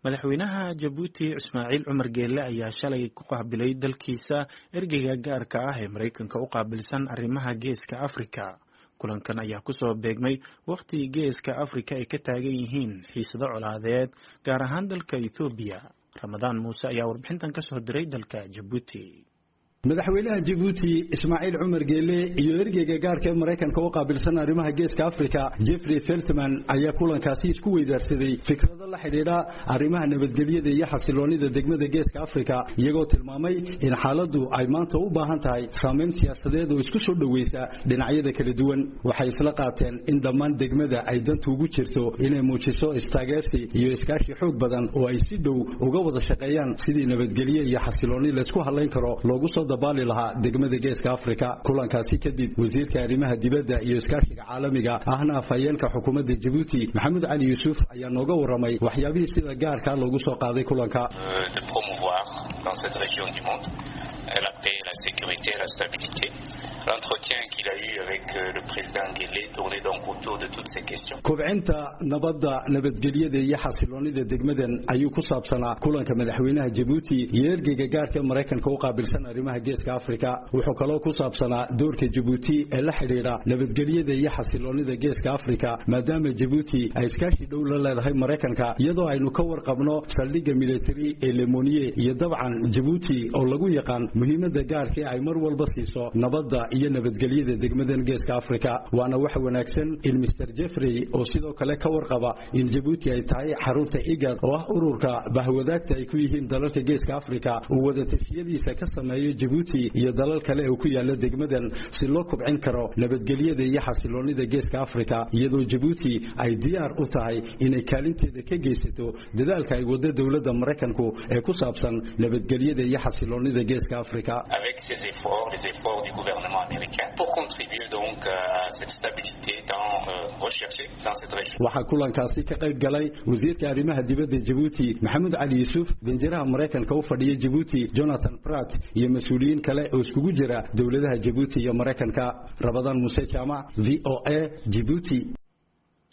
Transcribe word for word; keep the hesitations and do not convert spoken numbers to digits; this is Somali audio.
madaxweynaha Jabuuti Ismaaciil Cumar Geelle ayaa shalay ku qaabilay dalkiisa ergeyga gaarka ah ee Mareykanka u qaabilsan arrimaha Geeska Afrika. Kulankan ayaa ku soo beegmay waqti Geeska Afrika ay ka taagan yihiin xiisado colaadeed gaar ahaan dalka Ethiopia. Ramadaan Muuse ayaa warbixintan ka soo diray dalka Jabuuti. madaxweynaha Jabuuti Ismaaciil Cumar Geelle iyo ergeyga gaarka ee Mareykanka u qaabilsan arrimaha Geeska Afrika Jeffrey Feltman ayaa kulankaasi isku weydaarsaday fikrado la xiriira arrimaha nabadgelyada iyo xasiloonida degmada Geeska Afrika iyagoo tilmaamay in xaaladdu ay maanta u baahan tahay saameyn siyaasadeed oo isku soo dhaweysa dhinacyada kala duwan. Waxay isla qaateen in dhammaan degmada ay dantu ugu jirto inay muujiso istaageersi iyo iskaashi xoog badan oo ay si dhow uga wada shaqeeyaan sidii nabadgelyo iyo xasilooni la isku halayn karo loogu soo baali lahaa degmada Geeska Afrika. Kulankaasi kadib wasiirka arrimaha dibadda iyo iskaashiga caalamiga ahna afhayeenka xukuumadda Jabuuti Maxamed Cali Yuusuf ayaa nooga waramay waxyaabihii sida gaarka loogu soo qaaday kulanka. De promouvoir dans cette région du monde la paix, la sécurité, la stabilité. L'entretien qu'il a eu avec le président Geelle tournait donc autour de toutes ces questions. Kobcinta nabadda nabadgelyada iyo xasiloonida degmadan ayuu ku saabsanaa kulanka madaxweynaha Jabuuti iyo ergeyga gaarka Mareykanka u qaabilsan arrimaha Geeska Afrika. Wuxuu kaloo ku saabsanaa doorka Jabuuti ee la xiriira nabadgelyada iyo xasiloonida Geeska Afrika maadaama Jabuuti ay iskaashi dhow la leedahay Mareykanka iyadoo aynu ka warqabno saldhigga military ee Lemoniye iyo dabcan Jabuuti oo lagu yaqaan muhiimadda gaarka ay mar walba siiso nabadda iyo nabadgelyada degmadan Geeska Afrika. Waana wax wanaagsan in Mister Jeffrey oo sidoo kale ka warqaba in Jabuuti ay tahay xarunta IGAD oo ah ururka bahwadaagta ay ku yihiin dalalka Geeska Afrika uu wada tashiyadiisa ka sameeyo Jabuuti iyo dalal kale oo ku yaala degmadan si loo kobcin karo nabadgelyada iyo xasiloonida Geeska Afrika iyadoo Jabuuti ay diyaar u tahay inay kaalinteeda ka geysato dadaalka ay wada dawladda Mareykanku ee ku saabsan nabadgelyada iyo xasiloonida Geeska Afrika. Avec ces efforts, les efforts du gouvernement américain pour contribuer donc à cette stabilité dans euh, recherchée dans cette région. Waxa kulankaasi ka qayb galay wasiirka arrimaha dibadda Jabuuti Maxamed Cali Yuusuf, danjiraha Mareykanka u fadhiya Jabuuti Jonathan Pratt iyo mas'uuliyiin kale oo iskugu jira dawladaha Jabuuti iyo Mareykanka. Ramadaan Muuse Jaamac, V O A, Jabuuti.